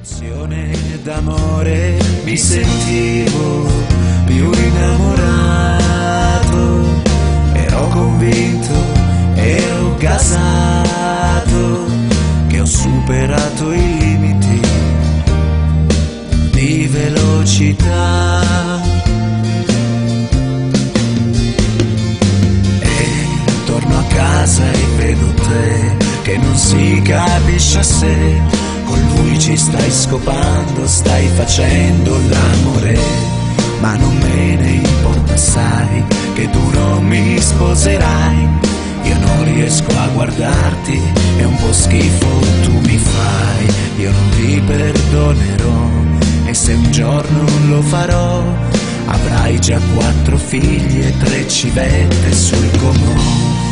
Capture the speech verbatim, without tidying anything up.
Canzone d'amore, mi sentivo più innamorato, ero convinto, ero gasato, che ho superato i limiti di velocità. E torno a casa e vedo te che non si capisce a sé. Con lui ci stai scopando, stai facendo l'amore, ma non me ne importa, sai che tu non mi sposerai. Io non riesco a guardarti, è un po' schifo tu mi fai. Io non ti perdonerò, e se un giorno lo farò, avrai già quattro figli e tre civette sul comò.